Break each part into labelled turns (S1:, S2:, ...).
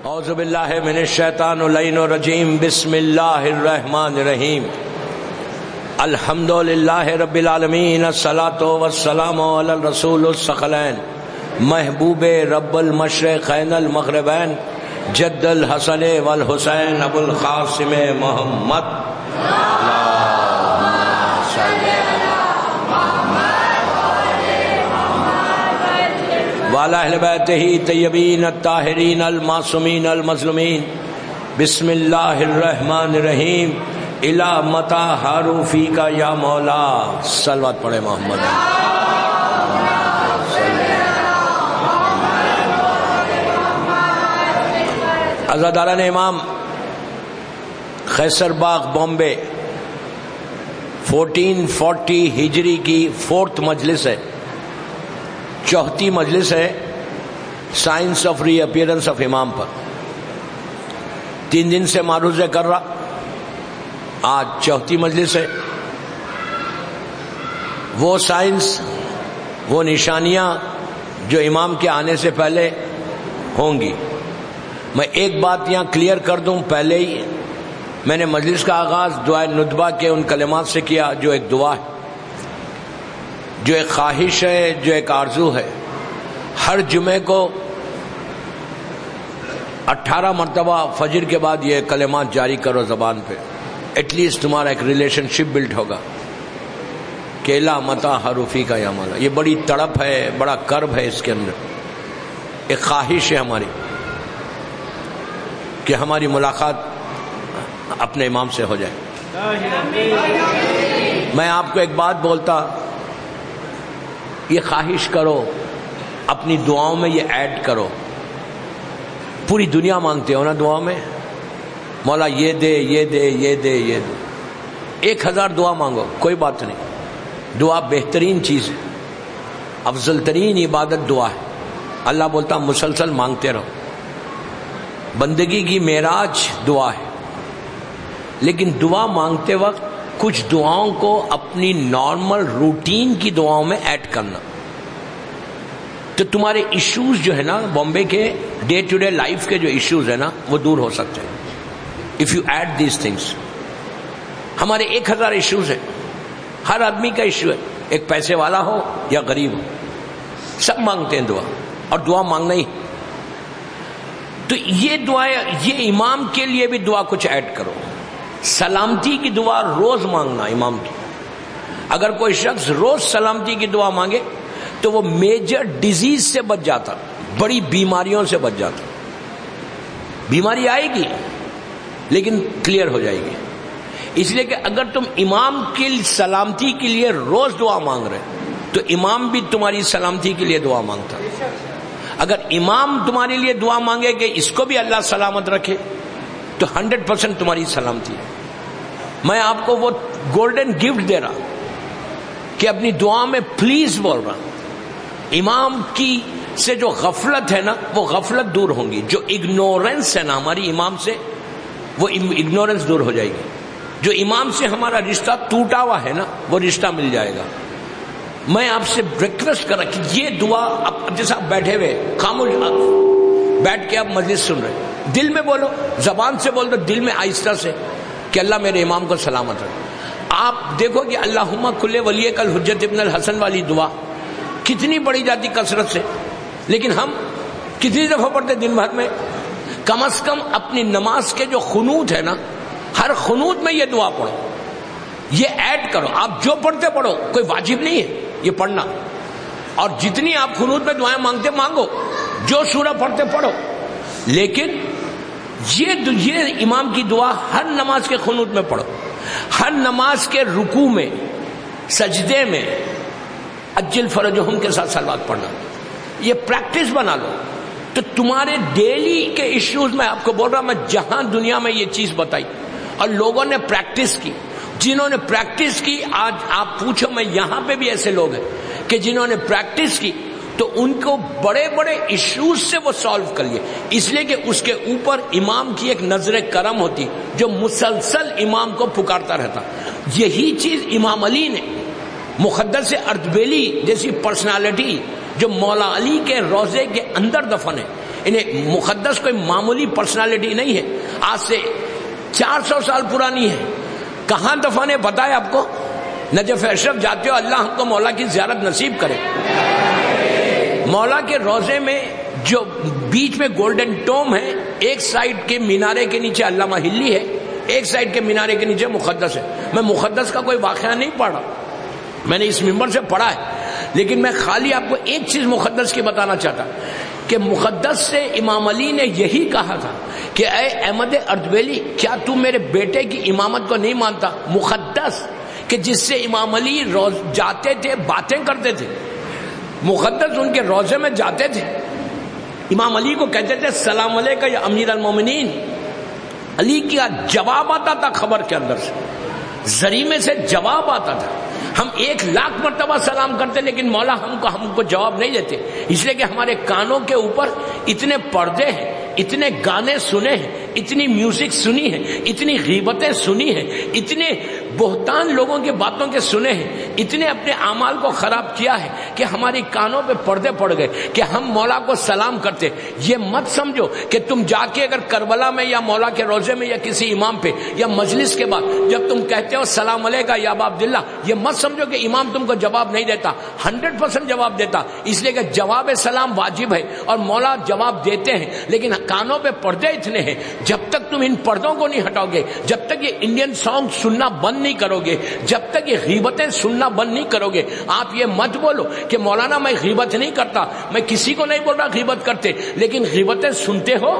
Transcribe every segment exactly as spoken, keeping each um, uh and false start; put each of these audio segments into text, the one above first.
S1: اعوذ باللہ من الشیطان اللعین الرجیم بسم اللہ الرحمن الرحیم الحمد للہ رب العالمین الصلاۃ والسلام علی الرسول الثقلین محبوب رب المشرقین المغربین جد الحسن والحسین ابو القاسم محمد وعلی اہل بیتہ طیبین الطاہرین المعصومین المظلومین بسم اللہ الرحمن الرحیم الی متی حاروا فیک یا مولا صلوات پڑھے محمد عزاداران امام خیسر باغ بامبے فورٹین فورٹی ہجری کی فورتھ مجلس ہے، چوتھی مجلس ہے science of reappearance of امام پر. تین دن سے معروضے کر رہا، آج چوتھی مجلس ہے. وہ سائنس، وہ نشانیاں جو امام کے آنے سے پہلے ہوں گی. میں ایک بات یہاں کلیئر کر دوں، پہلے ہی میں نے مجلس کا آغاز دعائے ندبہ کے ان کلمات سے کیا جو ایک دعا ہے، جو ایک خواہش ہے، جو ایک آرزو ہے. ہر جمعے کو اٹھارہ مرتبہ فجر کے بعد یہ کلمات جاری کرو زبان پہ، ایٹ لیسٹ تمہارا ایک ریلیشن شپ بلڈ ہوگا. کیلا متا حروفی کا یا مولا، یہ بڑی تڑپ ہے، بڑا کرب ہے اس کے اندر. ایک خواہش ہے ہماری کہ ہماری ملاقات اپنے امام سے ہو جائے. میں آپ کو ایک بات بولتا، یہ خواہش کرو، اپنی دعاؤں میں یہ ایڈ کرو. پوری دنیا مانگتے ہو نا دعا میں، مولا یہ دے یہ دے یہ دے یہ دے. ایک ہزار دعا مانگو، کوئی بات نہیں. دعا بہترین چیز ہے، افضل ترین عبادت دعا ہے. اللہ بولتا مسلسل مانگتے رہو. بندگی کی معراج دعا ہے، لیکن دعا مانگتے وقت کچھ دعاؤں کو اپنی نارمل روٹین کی دعاؤں میں ایڈ کرنا، تو تمہارے ایشوز جو ہے نا بامبے کے ڈے ٹو ڈے لائف کے جو ایشوز ہیں نا وہ دور ہو سکتے ہیں if you add these things. ہمارے ایک ہزار ایشوز ہیں، ہر آدمی کا ایشو ہے، ایک پیسے والا ہو یا غریب ہو، سب مانگتے ہیں دعا، اور دعا مانگنا ہی. تو یہ دعا، یہ امام کے لیے بھی دعا کچھ ایڈ کرو. سلامتی کی دعا روز مانگنا امام کی. اگر کوئی شخص روز سلامتی کی دعا مانگے تو وہ میجر ڈیزیز سے بچ جاتا، بڑی بیماریوں سے بچ جاتا. بیماری آئے گی لیکن کلیئر ہو جائے گی. اس لیے کہ اگر تم امام کی سلامتی کے لیے روز دعا مانگ رہے تو امام بھی تمہاری سلامتی کے لیے دعا مانگتا. اگر امام تمہارے لیے دعا مانگے کہ اس کو بھی اللہ سلامت رکھے تو ہنڈریڈ پرسینٹ تمہاری سلامتی ہے. میں آپ کو وہ گولڈن گفٹ دے رہا کہ اپنی دعا میں پلیز بول رہا. امام کی سے جو غفلت ہے نا وہ غفلت دور ہوں گی، جو اگنورنس ہے نا ہماری امام سے وہ اگنورنس دور ہو جائے گی. جو امام سے ہمارا رشتہ ٹوٹا ہوا ہے نا وہ رشتہ مل جائے گا. میں آپ سے ریکویسٹ کر رہا کہ یہ دعا اب جیسا بیٹھے ہوئے خاموش بیٹھ کے آپ مجلس سن رہے، دل میں بولو، زبان سے بول دو، دل میں آہستہ سے کہ اللہ میرے امام کو سلامت رکھے. آپ دیکھو کہ اللہم کل ولی کل حجت ابن الحسن والی دعا کتنی بڑی جاتی کثرت سے، لیکن ہم کتنی دفعہ پڑھتے دن بھر میں؟ کم از کم اپنی نماز کے جو خنوت ہے نا ہر خنوت میں یہ دعا پڑھو، یہ ایڈ کرو. آپ جو پڑھتے پڑھو، کوئی واجب نہیں ہے یہ پڑھنا. اور جتنی آپ خنوت میں دعائیں مانگتے مانگو، جو سورہ پڑھتے پڑھو، لیکن یہ یہ امام کی دعا ہر نماز کے خنوت میں پڑھو. ہر نماز کے رکوع میں، سجدے میں اجل فرجہم کے ساتھ صلوات پڑھنا. یہ پریکٹس بنا لو تو تمہارے ڈیلی کے ایشوز میں آپ کو بول رہا، میں جہاں دنیا میں یہ چیز بتائی اور لوگوں نے پریکٹس کی، جنہوں نے پریکٹس کی، آج آپ پوچھو، میں یہاں پہ بھی ایسے لوگ ہیں کہ جنہوں نے پریکٹس کی تو ان کو بڑے بڑے ایشوز سے وہ سالو کر لیے، اس لیے کہ اس کے اوپر امام کی ایک نظر کرم ہوتی جو مسلسل امام کو پکارتا رہتا. یہی چیز امام علی نے، مقدس اردبیلی جیسی پرسنالٹی جو مولا علی کے روضے کے اندر دفن ہے، انہیں مقدس کوئی معمولی پرسنالٹی نہیں ہے، آج سے چار سو سال پرانی ہے. کہاں دفن ہے پتہ ہے آپ کو؟ نجف اشرف جاتے ہو، اللہ ہم کو مولا کی زیارت نصیب کرے. مولا کے روضے میں جو بیچ میں گولڈن ٹوم ہے، ایک سائڈ کے مینارے کے نیچے علامہ ہلی ہے، ایک سائڈ کے مینارے کے نیچے مقدس ہے. میں مقدس کا کوئی واقعہ نہیں پڑھا، میں نے اس ممبر سے پڑھا ہے، لیکن میں خالی آپ کو ایک چیز مقدس کی بتانا چاہتا کہ مقدس سے امام علی نے یہی کہا تھا کہ اے احمد اردبیلی، کیا تو میرے بیٹے کی امامت کو نہیں مانتا؟ مقدس کہ جس سے امام علی روز جاتے تھے، باتیں کرتے تھے، مقدس ان کے روزے میں جاتے تھے، امام علی کو کہتے تھے السلام علیکم یا امیر المومنین. علی کا جواب آتا تھا خبر کے اندر سے، زریمے سے جواب آتا تھا. ہم ایک لاکھ مرتبہ سلام کرتے لیکن مولا ہم کو ہم کو جواب نہیں دیتے، اس لیے کہ ہمارے کانوں کے اوپر اتنے پردے ہیں، اتنے گانے سنے ہیں، اتنی میوزک سنی ہے، اتنی غیبتیں سنی ہیں، اتنے بہتان لوگوں کی باتوں کے سنے ہیں، اتنے اپنے اعمال کو خراب کیا ہے کہ ہماری کانوں پہ پردے پڑ گئے کہ ہم مولا کو سلام کرتے. یہ مت سمجھو کہ تم جا کے اگر کربلا میں یا مولا کے روزے میں یا کسی امام پہ یا مجلس کے بعد جب تم کہتے ہو سلام علیکم یا ابا عبداللہ، یہ مت سمجھو کہ امام تم کو جواب نہیں دیتا، ہنڈریڈ پرسینٹ جواب دیتا، اس لیے کہ جواب سلام واجب ہے اور مولا جواب دیتے ہیں. لیکن کانوں پہ پردے اتنے ہیں، جب تک تم ان پردوں کو نہیں ہٹاؤ گے، جب تک یہ انڈین سانگ سننا بند نہیں کرو گے، جب تک یہ غیبتیں سننا بند نہیں کرو گے، آپ یہ مت بولو کہ مولانا میں غیبت نہیں کرتا، میں کسی کو نہیں بول رہا غیبت کرتے، لیکن غیبتیں سنتے ہو،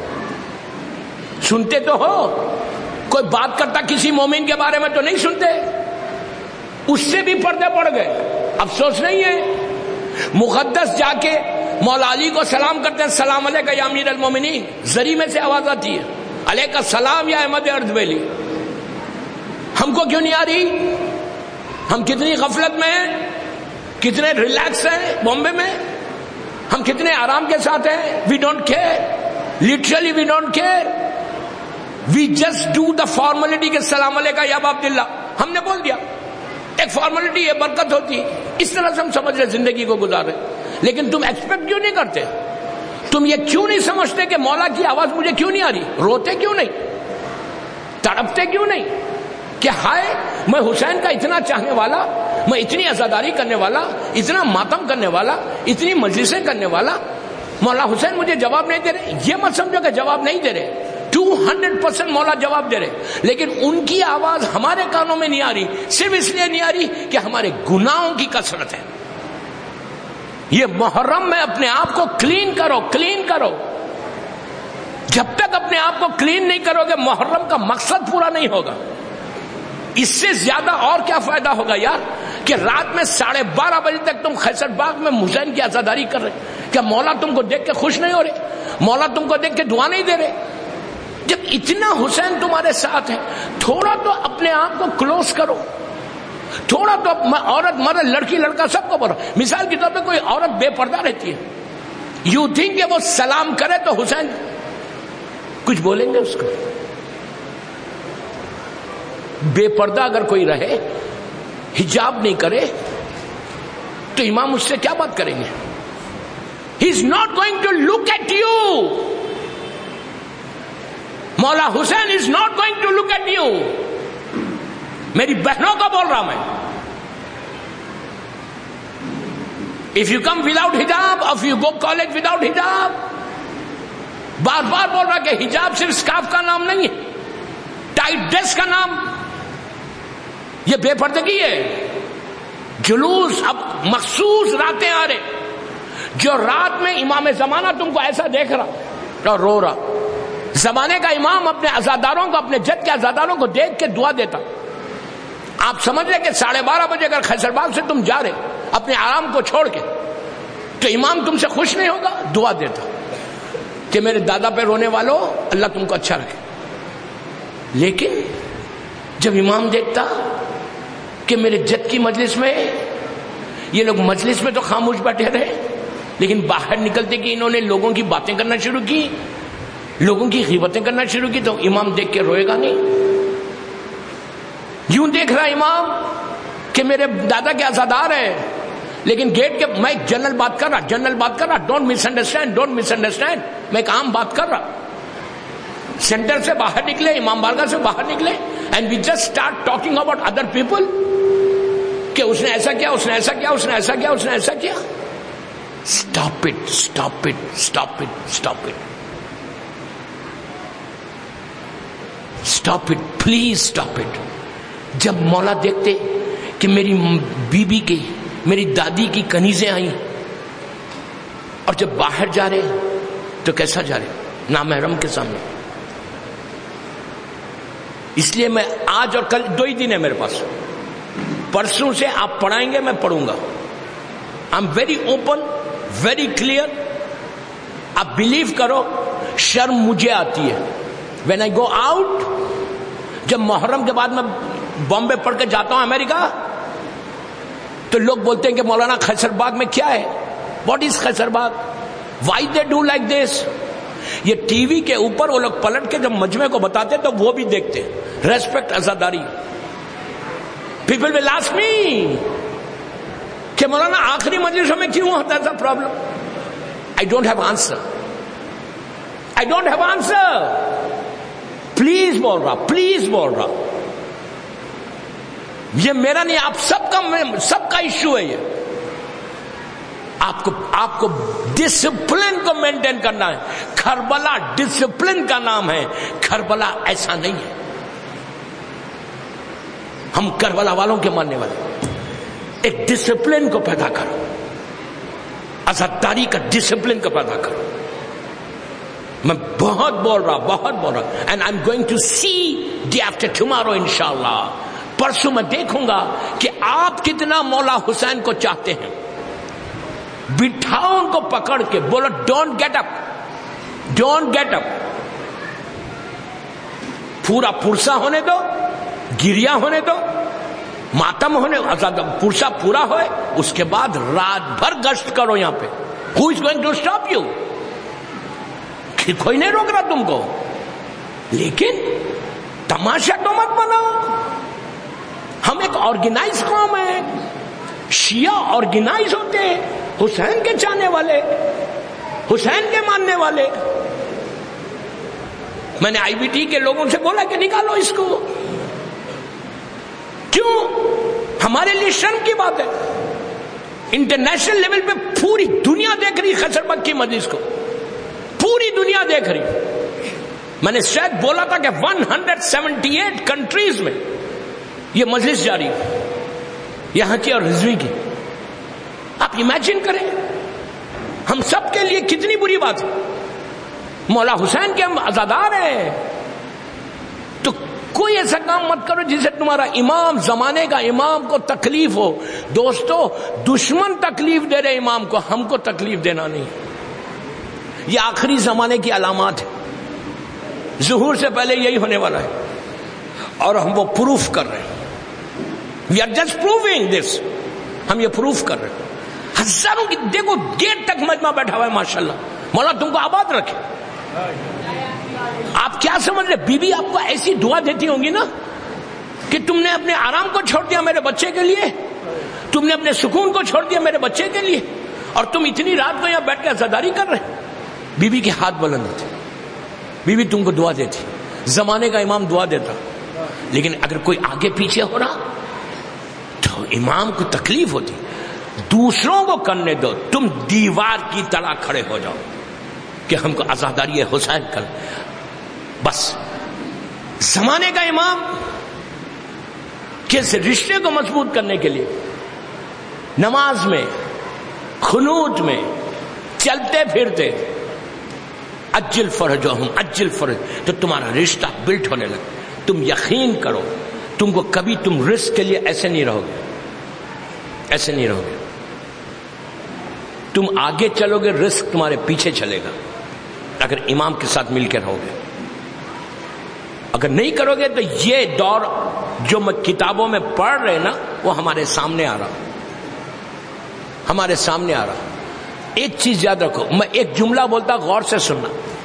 S1: سنتے تو ہو. کوئی بات کرتا کسی مومن کے بارے میں تو نہیں سنتے، اس سے بھی پردے پڑ گئے. افسوس نہیں ہے. مقدس جا کے مولا علی کو سلام کرتے ہیں السلام علیکم یا امیر المومنین، زری میں سے آواز آتی ہے علیکم السلام یا احمد اردبیلی. ہم کو کیوں نہیں آ رہی؟ ہم کتنی غفلت میں ہیں، کتنے ریلیکس ہیں بامبے میں، ہم کتنے آرام کے ساتھ ہیں. We don't care, literally we don't care. We just do the formality کہ السلام علیکم یا ابا عبداللہ، ہم نے بول دیا، ایک فارملٹی ہے، برکت ہوتی ہے، اس طرح سے ہم سمجھ رہے زندگی کو گزار رہے. لیکن تم ایکسپیکٹ کیوں نہیں کرتے؟ تم یہ کیوں نہیں سمجھتے کہ مولا کی آواز مجھے کیوں نہیں آ رہی؟ روتے کیوں نہیں؟ تڑپتے کیوں نہیں کہ ہائے میں حسین کا اتنا چاہنے والا، میں اتنی عزاداری کرنے والا، اتنا ماتم کرنے والا، اتنی مجلسیں کرنے والا، مولا حسین مجھے جواب نہیں دے رہے؟ یہ مت سمجھو کہ جواب نہیں دے رہے، ٹو ہنڈریڈ پرسینٹ مولا جواب دے رہے، لیکن ان کی آواز ہمارے کانوں میں نہیں آ رہی، صرف اس لیے نہیں آ رہی کہ ہمارے گناہوں کی کثرت ہے. یہ محرم میں اپنے آپ کو کلین کرو، کلین کرو. جب تک اپنے آپ کو کلین نہیں کرو گے محرم کا مقصد پورا نہیں ہوگا. اس سے زیادہ اور کیا فائدہ ہوگا یار کہ رات میں ساڑھے بارہ بجے تک تم خیسر باغ میں حسین کی عزاداری کر رہے. کیا مولا تم کو دیکھ کے خوش نہیں ہو رہے؟ مولا تم کو دیکھ کے دعا نہیں دے رہے؟ جب اتنا حسین تمہارے ساتھ ہے، تھوڑا تو اپنے آپ کو کلوز کرو، تھوڑا تو. میں عورت مرد لڑکی لڑکا سب کو بول رہا ہوں. مثال کے طور پہ کوئی عورت بے پردہ رہتی ہے، یو تھنک کہ وہ سلام کرے تو حسین کچھ بولیں گے اس کو؟ بے پردہ اگر کوئی رہے، حجاب نہیں کرے، تو امام اس سے کیا بات کریں گے؟ He is not going to look at you. مولا حسین is not going to look at you. میری بہنوں کو بول رہا میں، اف یو کم وداؤٹ حجاب، if you go college without حجاب، بار بار بول رہا کہ حجاب صرف اسکارف کا نام نہیں ہے، ٹائٹ ڈریس کا نام، یہ بے پردگی ہے. جلوس اب مخصوص راتیں آ رہے، جو رات میں امام زمانہ تم کو ایسا دیکھ رہا اور رو رہا. زمانے کا امام اپنے عزاداروں کو، اپنے جد کے عزاداروں کو دیکھ کے دعا دیتا. آپ سمجھ رہے کہ ساڑھے بارہ بجے اگر خیسر باغ سے تم جا رہے اپنے آرام کو چھوڑ کے، تو امام تم سے خوش نہیں ہوگا؟ دعا دیتا کہ میرے دادا پہ رونے والوں اللہ تم کو اچھا رکھے. لیکن جب امام دیکھتا کہ میرے جد کی مجلس میں یہ لوگ مجلس میں تو خاموش بیٹھے رہے، لیکن باہر نکلتے کہ انہوں نے لوگوں کی باتیں کرنا شروع کی، لوگوں کی غیبتیں کرنا شروع کی، تو امام دیکھ کے روئے گا نہیں؟ یوں دیکھ رہا امام کہ میرے دادا کے عزادار ہیں، لیکن گیٹ کے میں ایک جنرل بات کر رہا جنرل بات کر رہا don't misunderstand don't misunderstand میں ایک عام بات کر رہا. سینٹر سے باہر نکلے, امام بارگاہ سے باہر نکلے, and we just start talking about other people کہ اس نے ایسا کیا, اس نے ایسا کیا, اس نے ایسا کیا, اس نے ایسا کیا. Stop it, stop it, stop it, stop it, stop it, please stop it. جب مولا دیکھتے کہ میری بی بی کی, میری دادی کی کنیزیں آئیں, اور جب باہر جا رہے تو کیسا جا رہے, نامحرم کے سامنے. اس لیے میں آج اور کل دو ہی دن ہے میرے پاس, پرسوں سے آپ پڑھائیں گے میں پڑھوں گا. I am very open, very clear. آپ بلیو کرو شرم مجھے آتی ہے وین آئی گو آؤٹ. جب محرم کے بعد میں بامبے پڑھ کے جاتا ہوں امریکہ, تو لوگ بولتے ہیں کہ مولانا خیسر باغ میں کیا ہے, what is Kaiser Bagh, why they do like this. یہ ٹی وی کے اوپر وہ لوگ پلٹ کے جب مجمع کو بتاتے تو وہ بھی دیکھتے. ریسپیکٹ, عزاداری. پیپل ول آسک می کہ مولانا آخری مجلسوں میں کیوں ہوتا ہے problem. I don't have answer, I don't have answer. Please بول رہا, پلیز بول رہا, یہ میرا نہیں, آپ سب کا, سب کا ایشو ہے یہ. آپ کو آپ کو ڈسپلن کو مینٹین کرنا ہے. کربلا ڈسپلن کا نام ہے, کربلا ایسا نہیں ہے. ہم کربلا والوں کے ماننے والے. ایک ڈسپلن کو پیدا کرو, عزاداری کا ڈسپلن کو پیدا کرو. میں بہت بول رہا بہت بول رہا and I am going to see day after tomorrow انشاءاللہ. پرسوں میں دیکھوں گا کہ آپ کتنا مولا حسین کو چاہتے ہیں. بٹھاؤ ان کو پکڑ کے, بولو don't get up, don't get up. پورا پرسا ہونے دو, گریا ہونے دو, ماتم ہونے, پرسا پورا ہوئے, اس کے بعد رات بھر گشت کرو یہاں پہ. Who is going to stop you? کوئی نہیں روک رہا تم کو, لیکن تماشا تو مت بناؤ. ہم ایک آرگنائز قوم ہے, شیعہ آرگنائز ہوتے ہیں, حسین کے چاہنے والے, حسین کے ماننے والے. میں نے آئی بی ٹی کے لوگوں سے بولا کہ نکالو اس کو. کیوں؟ ہمارے لیے شرم کی بات ہے. انٹرنیشنل لیول پہ پوری دنیا دیکھ رہی خیسر باغ کی مجلس کو, پوری دنیا دیکھ رہی. میں نے شاید بولا تھا کہ ایک سو اٹھہتر کنٹریز میں یہ مجلس جاری, یہاں کی اور رضوی کی. آپ امیجن کریں, ہم سب کے لیے کتنی بری بات ہے. مولا حسین کے ہم عزادار ہیں, تو کوئی ایسا کام مت کرو جسے تمہارا امام, زمانے کا امام کو تکلیف ہو. دوستو, دشمن تکلیف دے رہے امام کو, ہم کو تکلیف دینا نہیں. یہ آخری زمانے کی علامات ہے. ظہور سے پہلے یہی ہونے والا ہے, اور ہم وہ پروف کر رہے ہیں. We are just proving this. ہم یہ پروف کر رہے ہیں. ہزاروں کی, دیکھو گیٹ تک مجمع بیٹھا ہوا ہے ماشاءاللہ. مولا تم کو آباد رکھے. آپ کیا سمجھ رہے, بی بی آپ کو ایسی دعا دیتی ہوں گی نا کہ تم نے اپنے آرام کو چھوڑ دیا میرے بچے کے لیے, تم نے اپنے سکون کو چھوڑ دیا میرے بچے کے لیے, اور تم اتنی رات کو یہاں بیٹھ کے عزاداری کر رہے. بی بی کے ہاتھ بلند ہوتے, بی بی تم کو دعا دیتی. زمانے کا امام دعا دیتا, لیکن اگر کوئی آگے پیچھے ہو رہا تو امام کو تکلیف ہوتی. دوسروں کو کرنے دو, تم دیوار کی طرح کھڑے ہو جاؤ کہ ہم کو عزاداری حسین کر. بس زمانے کا امام کس رشتے کو مضبوط کرنے کے لیے نماز میں, خنوت میں, چلتے پھرتے اجل فرجہم, اجل فرج, تو تمہارا رشتہ بلٹ ہونے لگا. تم یقین کرو, تم کو کبھی تم رزق کے لیے ایسے نہیں رہو گے, ایسے نہیں رہو گے. تم آگے چلو گے, رزق تمہارے پیچھے چلے گا اگر امام کے ساتھ مل کے رہو گے. اگر نہیں کرو گے تو یہ دور جو میں کتابوں میں پڑھ رہے نا وہ ہمارے سامنے آ رہا, ہمارے سامنے آ رہا. ایک چیز یاد رکھو, میں ایک جملہ بولتا, غور سے سننا.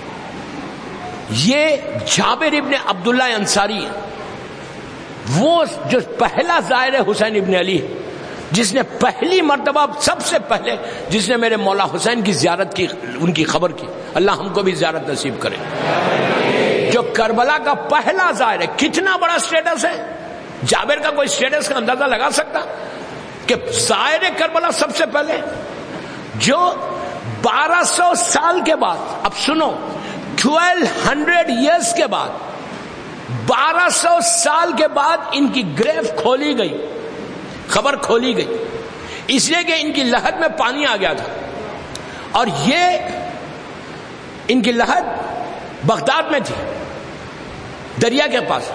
S1: یہ جابر ابن عبداللہ انصاری, وہ جو پہلا زائر حسین ابن علی, جس نے پہلی مرتبہ سب سے پہلے جس نے میرے مولا حسین کی زیارت کی، ان کی خبر کی، اللہ ہم کو بھی زیارت نصیب کرے. جو کربلا کا پہلا زائر ہے، کتنا بڑا سٹیٹس ہے. جابر کا کوئی سٹیٹس کا اندازہ لگا سکتا کہ زائر کربلا سب سے پہلے، جو بارہ سو سال کے بعد، اب سنو، ٹویلو ہنڈریڈ ایئرس کے بعد، بارہ سو سال کے بعد ان کی گریو کھولی گئی، خبر کھولی گئی، اس لیے کہ ان کی لحد میں پانی آ گیا تھا، اور یہ ان کی لحد بغداد میں تھی، دریا کے پاس.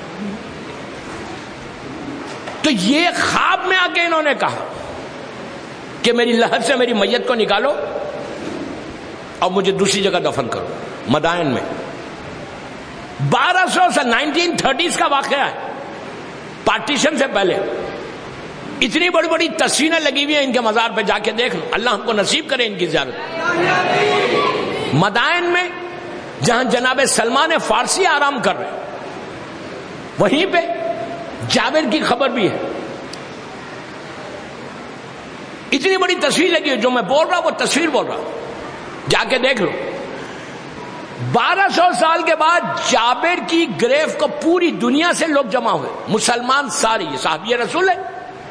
S1: تو یہ خواب میں آ کے انہوں نے کہا کہ میری لحد سے میری میت کو نکالو اور مجھے دوسری جگہ دفن کرو، مدائن میں. بارہ سو سے نائنٹین تھرٹیز کا واقعہ ہے، پارٹیشن سے پہلے. اتنی بڑی بڑی تصویریں لگی ہوئی ہیں ان کے مزار پہ، جا کے دیکھ لو، اللہ ہم کو نصیب کرے ان کی زیارت. مدائن میں جہاں جناب سلمان فارسی آرام کر رہے ہیں، وہیں پہ جابر کی خبر بھی ہے. اتنی بڑی تصویر لگی ہے، جو میں بول رہا ہوں وہ تصویر بول رہا ہوں، جا کے دیکھ لو. بارہ سو سال کے بعد جابر کی گریو کو پوری دنیا سے لوگ جمع ہوئے، مسلمان سارے، یہ صحابی رسول ہے،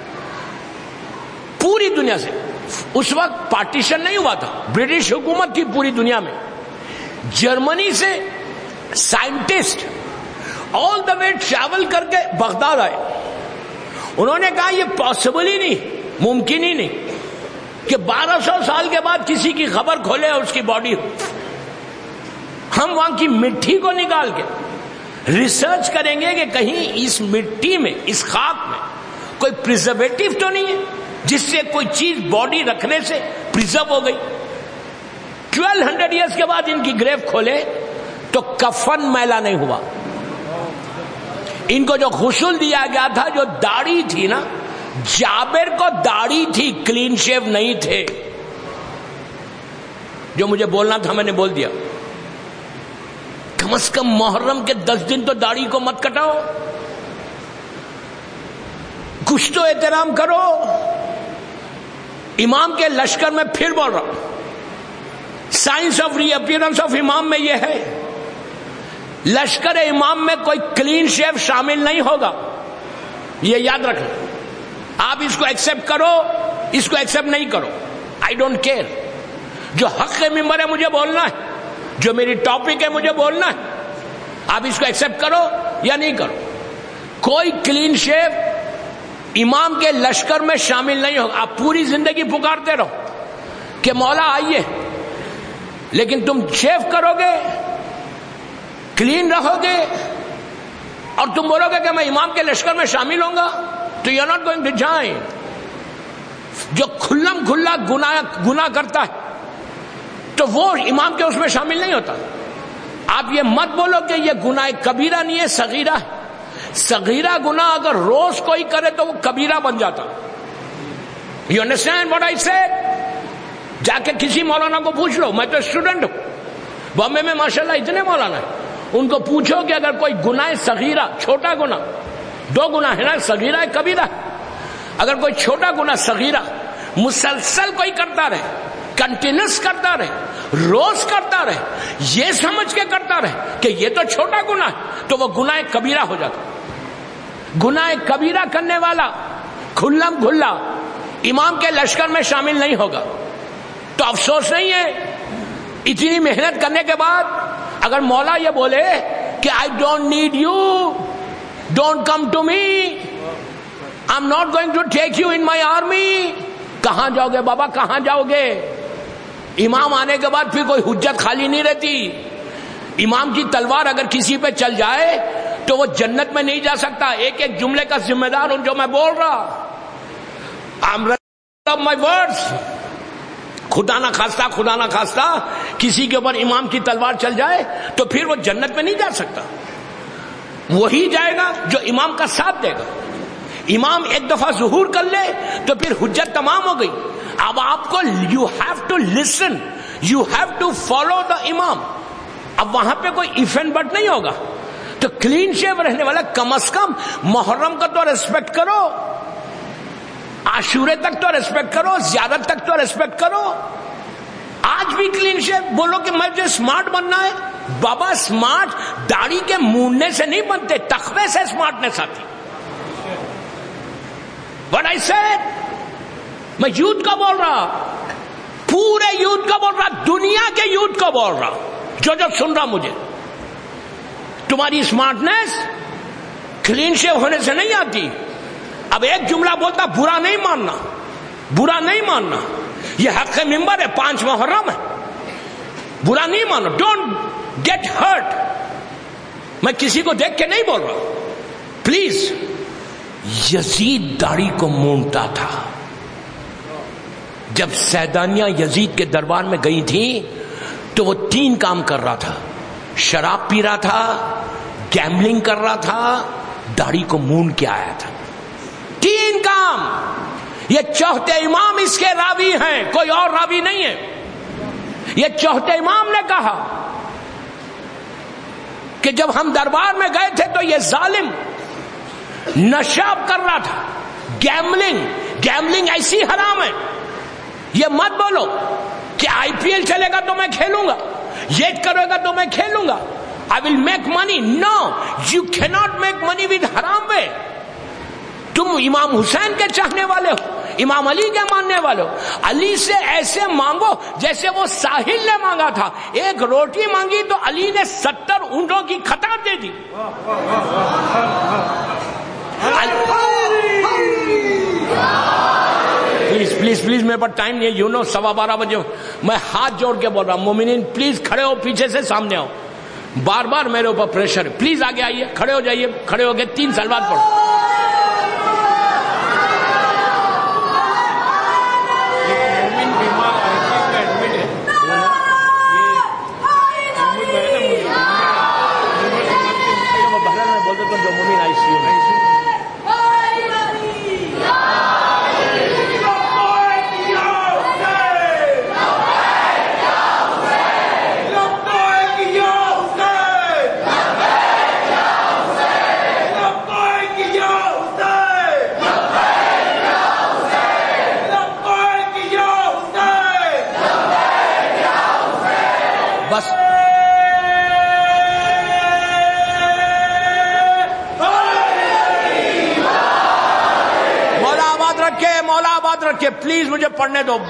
S1: پوری دنیا سے. اس وقت پارٹیشن نہیں ہوا تھا، برٹش حکومت تھی پوری دنیا میں. جرمنی سے سائنٹسٹ آل دا وے ٹریول کر کے بغداد آئے. انہوں نے کہا یہ پاسبل ہی نہیں، ممکن ہی نہیں کہ بارہ سو سال کے بعد کسی کی خبر کھولے اور اس کی باڈی ہو. ہم وہاں کی مٹی کو نکال کے ریسرچ کریں گے کہ کہیں اس مٹی میں، اس خاک میں کوئی پریزرویٹو تو نہیں ہے جس سے کوئی چیز باڈی رکھنے سے پریزرو ہو گئی. ٹویلو ہنڈریڈ ایئرس کے بعد ان کی گریو کھولے تو کفن میلا نہیں ہوا. ان کو جو غسل دیا گیا تھا، جو داڑھی تھی نا، جابر کو داڑھی تھی، کلین شیو نہیں تھے. جو مجھے بولنا تھا میں نے بول دیا. کم از کم محرم کے دس دن تو داڑھی کو مت کٹاؤ، کچھ تو احترام کرو. امام کے لشکر میں پھر بول رہا ہوں، science of reappearance of امام میں یہ ہے، لشکر امام میں کوئی کلین شیو شامل نہیں ہوگا. یہ یاد رکھنا. آپ اس کو ایکسپٹ کرو، اس کو ایکسپٹ نہیں کرو، آئی ڈونٹ کیئر. جو حق ممبر ہے مجھے بولنا ہے، جو میری ٹاپک ہے مجھے بولنا ہے. آپ اس کو ایکسپٹ کرو یا نہیں کرو. کوئی کلین شیو امام کے لشکر میں شامل نہیں ہوگا. آپ پوری زندگی پکارتے رہو کہ مولا آئیے، لیکن تم شیو کرو گے، کلین رہو گے، اور تم بولو گے کہ میں امام کے لشکر میں شامل ہوں گا، تو you are not going to join. جو کھلم کھلا گناہ گناہ کرتا ہے تو وہ امام کے اس میں شامل نہیں ہوتا. آپ یہ مت بولو کہ یہ گناہ کبیرہ نہیں ہے، صغیرہ ہے. صغیرہ گناہ اگر روز کوئی کرے تو وہ کبیرہ بن جاتا. You understand what I said? جا کے کسی مولانا کو پوچھ لو، میں تو اسٹوڈنٹ ہوں، بامبے میں ماشاءاللہ اتنے مولانا ہیں، ان کو پوچھو کہ اگر کوئی گناہ صغیرہ، چھوٹا گناہ، دو گناہ ہے نا، صغیرہ ہے کبیرہ، اگر کوئی چھوٹا گناہ صغیرہ مسلسل کوئی کرتا رہے، کنٹینیوس کرتا رہے، روز کرتا رہے، یہ سمجھ کے کرتا رہے کہ یہ تو چھوٹا گناہ ہے، تو وہ گناہ کبیرہ ہو جاتا. گناہ کبیرہ کرنے والا کھلم کھلا امام کے لشکر میں شامل نہیں ہوگا. تو افسوس نہیں ہے اتنی محنت کرنے کے بعد اگر مولا یہ بولے کہ I don't need you, don't come to me, I am not going to take you in my army. کہاں جاؤ گے بابا، کہاں جاؤ گے؟ امام آنے کے بعد پھر کوئی حجت خالی نہیں رہتی. امام کی تلوار اگر کسی پہ چل جائے تو وہ جنت میں نہیں جا سکتا. ایک ایک جملے کا ذمہ دار ہوں جو میں بول رہا. I'm ready of my words. خدا نہ خواستہ خدا نہ خواستہ کسی کے اوپر امام کی تلوار چل جائے تو پھر وہ جنت میں نہیں جا سکتا. وہی جائے گا جو امام کا ساتھ دے گا. امام ایک دفعہ ظہور کر لے تو پھر حجت تمام ہو گئی. اب آپ کو you have to listen, you have to follow the امام. اب وہاں پہ کوئی ایف اینڈ بٹ نہیں ہوگا. تو کلین شیو رہنے والا کم از کم محرم کا تو ریسپیکٹ کرو، عاشورے تک تو ریسپیکٹ کرو, زیارت تک تو ریسپیکٹ کرو. آج بھی کلین شیو بولو کہ مجھے اسمارٹ بننا ہے. بابا اسمارٹ داڑھی کے مونڈنے سے نہیں بنتے, تخوے سے اسمارٹنیس آتی. What I said, میں یوتھ کا بول رہا, پورے یوتھ کا بول رہا, دنیا کے یوتھ کا بول رہا, جو جو سن رہا مجھے. تمہاری اسمارٹنیس کلین شیو ہونے سے نہیں آتی. اب ایک جملہ بولتا برا نہیں ماننا, برا نہیں ماننا, یہ حق ممبر ہے, پانچ محرم ہے, برا نہیں مانو. Don't get hurt. میں کسی کو دیکھ کے نہیں بول رہا, پلیز. یزید داڑھی کو مونڈتا تھا. جب سیدانیہ یزید کے دربار میں گئی تھی تو وہ تین کام کر رہا تھا, شراب پی رہا تھا, گیملنگ کر رہا تھا, داڑھی کو مونڈ کے آیا تھا. تین کام. یہ چوتھے امام اس کے راوی ہیں, کوئی اور راوی نہیں ہے. یہ چوتھے امام نے کہا کہ جب ہم دربار میں گئے تھے تو یہ ظالم نشہ کر رہا تھا, گیملنگ. گیملنگ ایسی حرام ہے. یہ مت بولو کہ آئی پی ایل چلے گا تو میں کھیلوں گا, یہ کرے گا تو میں کھیلوں گا, I will make money. No, you cannot make money with haram way. تم امام حسین کے چاہنے والے ہو, امام علی کے ماننے والے ہو. علی سے ایسے مانگو جیسے وہ ساحل نے مانگا تھا. ایک روٹی مانگی تو علی نے ستر اونٹوں کی قطار دے دی. پلیز پلیز پلیز میرے پاس ٹائم نہیں ہے, یو نو سوا بارہ بجے. میں ہاتھ جوڑ کے بول رہا ہوں, مومنین پلیز کھڑے ہو, پیچھے سے سامنے آؤ. بار بار میرے اوپر پریشر ہے, پلیز آگے آئیے, کھڑے ہو جائیے. کھڑے ہو گئے, تین سلوات پڑھو. رکھے پلیز, مجھے پڑھنے دو.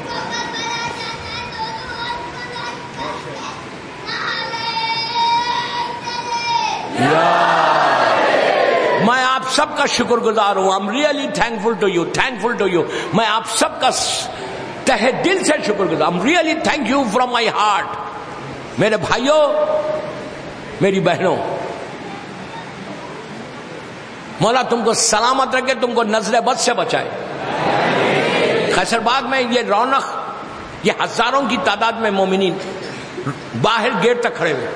S1: میں آپ سب کا شکر گزار ہوں. I'm really thankful to you, thankful to you. میں آپ سب کا تہ دل سے شکر گزار. I'm really thank you from my heart. میرے بھائیوں, میری بہنوں, مولا تم کو سلامت رکھے, تم کو نظر بد سے بچائے. خیسر باغ میں یہ رونق, یہ ہزاروں کی تعداد میں مومنین باہر گیٹ تک کھڑے ہوئے.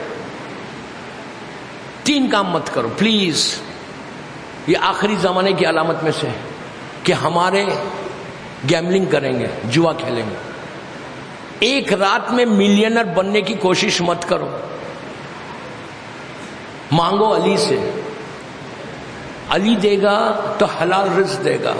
S1: تین کام مت کرو پلیز. یہ آخری زمانے کی علامت میں سے کہ ہمارے گیملنگ کریں گے, جوا کھیلیں گے. ایک رات میں ملینر بننے کی کوشش مت کرو. مانگو علی سے, علی دے گا تو حلال رزق دے گا.